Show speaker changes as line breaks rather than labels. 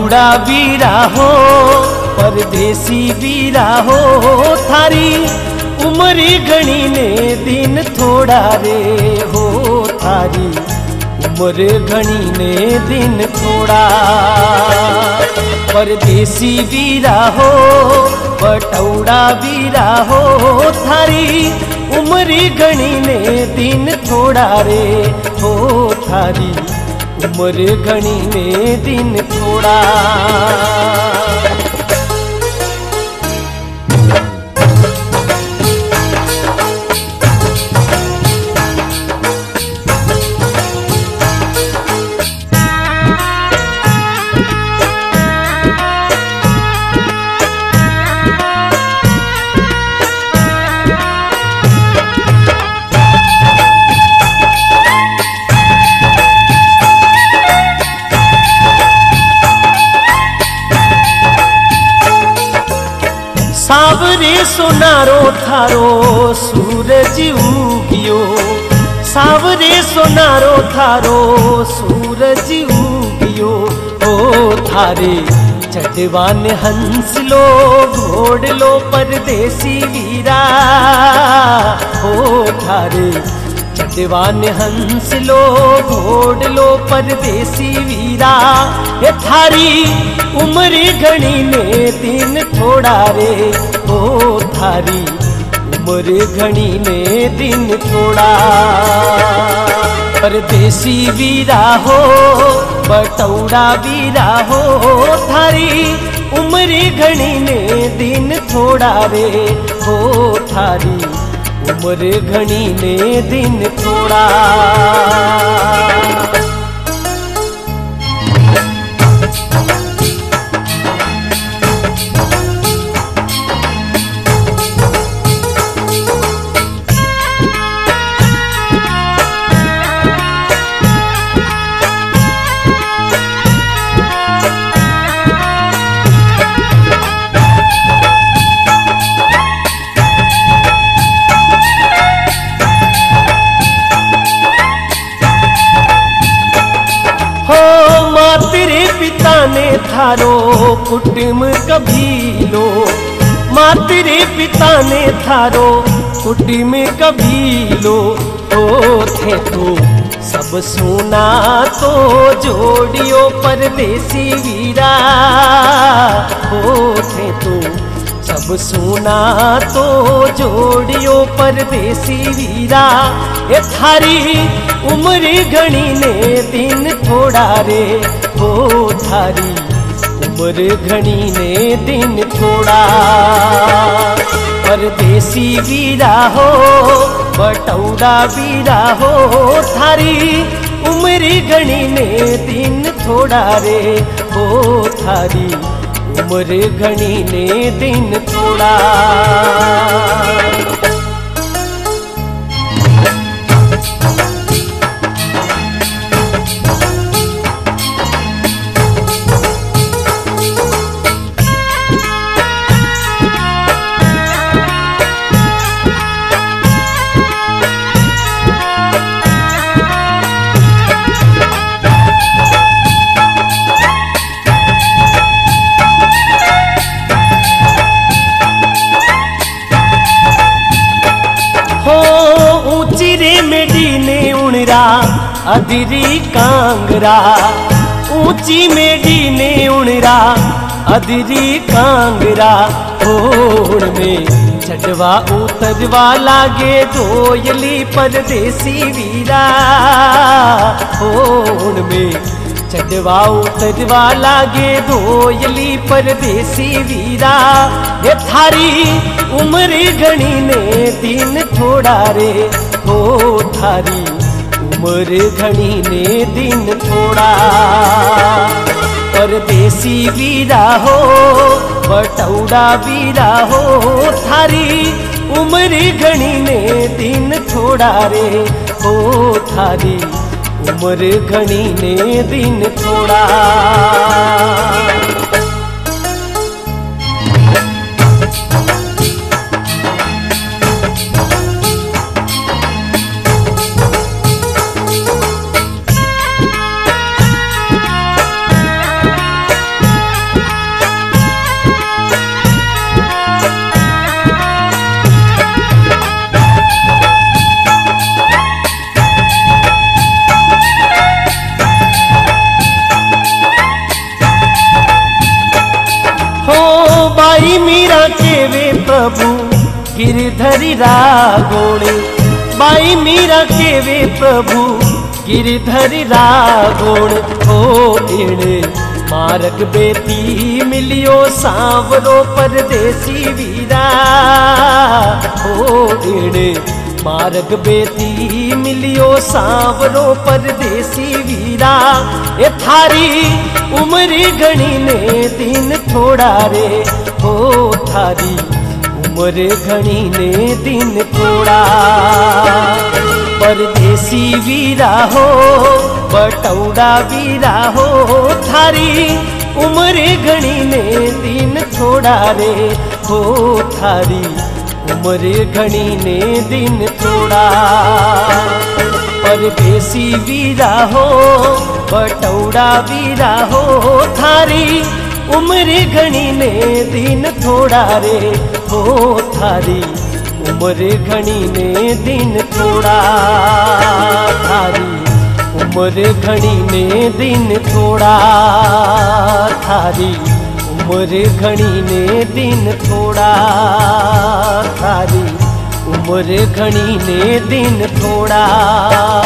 बटौड़ा वीरा हो परदेसी वीरा हो, थारी उम्र घणी ने दिन थोड़ा रे हो, थारी उम्र घणी ने दिन थोड़ा। परदेसी वीरा हो बटौड़ा वीरा हो, थारी उम्र घणी ने दिन थोड़ा रे हो, थारी उम्र घणी ने दिन थोड़ा। सावरे सोनारो थारो सूरज उगियो, सावरे सोनारो थारो सूरज उगियो, ओ थारे चढ़वान हंस लो घोड़ लो परदेसी वीरा, ओ थारे चढ़वान हंस लो घोड़ लो परदेसी वीरा। ये थारी उम्र घणी ने दिन थोड़ा रे ओ, थारी उम्र घणी ने दिन थोड़ा। परदेसी वीरा हो बटौड़ा वीरा हो, थारी उम्र घणी ने दिन थोड़ा रे हो, थारी उम्र घणी ने दिन थोड़ा। पिता ने थारो कुटुम कभी लो, माँ तेरे पिता ने थारो कुटुम कभी लो, ओ थे तो सब सुना तो जोड़ियो परदेसी वीरा, ओ थे तो सब सुना तो जोड़ियो परदेसी वीरा। ये थारी उम्र घणी ने दिन थोड़ा रे हो, थारी उम्र घणी ने दिन थोड़ा। परदेसी वीरा हो बटौड़ा वीरा हो, थारी उम्र घणी ने दिन थोड़ा रे हो, थारी उम्र घणी ने दिन थोड़ा। अधरी कांगरा ऊंची मेडी ने उणरा, अधरी कांगरा होड़ में चढ़वा उतरवा लागे दोयली परदेसी वीरा, होड़ में चढ़वा उतरवा लागे दोयली परदेसी वीरा। ये थारी उम्र घणी ने दिन थोड़ा रे हो, थारी उम्र घणी ने दिन थोड़ा। परदेसी वीरा हो बटौड़ा वीरा हो, थारी उम्र घणी ने दिन थोड़ा रे हो, थारी उम्र घणी ने दिन थोड़ा। प्रभु गिरधरी रागोणे। बाई मीरा केवे प्रभु गिरधरी रागोण। हो एणे मार्ग बेटी मिलियो सांवरो परदेसी वीरा। हो एणे मार्ग बेटी मिलियो सांवरो परदेसी वीरा। ए थारी उमरी घणी ने दिन थोड़ा रे। हो थारी उम्र घणी ने दिन थोड़ा। परदेसी वीरा हो बटौड़ा वीरा हो। थारी उम्र घणी ने दिन थोड़ा रे। हो थारी उम्र घणी ने दिन थोड़ा। परदेसी वीरा हो बटौड़ा वीरा हो। थारी उम्र घणी ने दिन थोड़ा रे। हो थारी उम्र घणी ने दिन थोड़ा। थारी उम्र घणी ने दिन थोड़ा। थारी उम्र घणी ने दिन थोड़ा। थारी उम्र घणी ने दिन थोड़ा।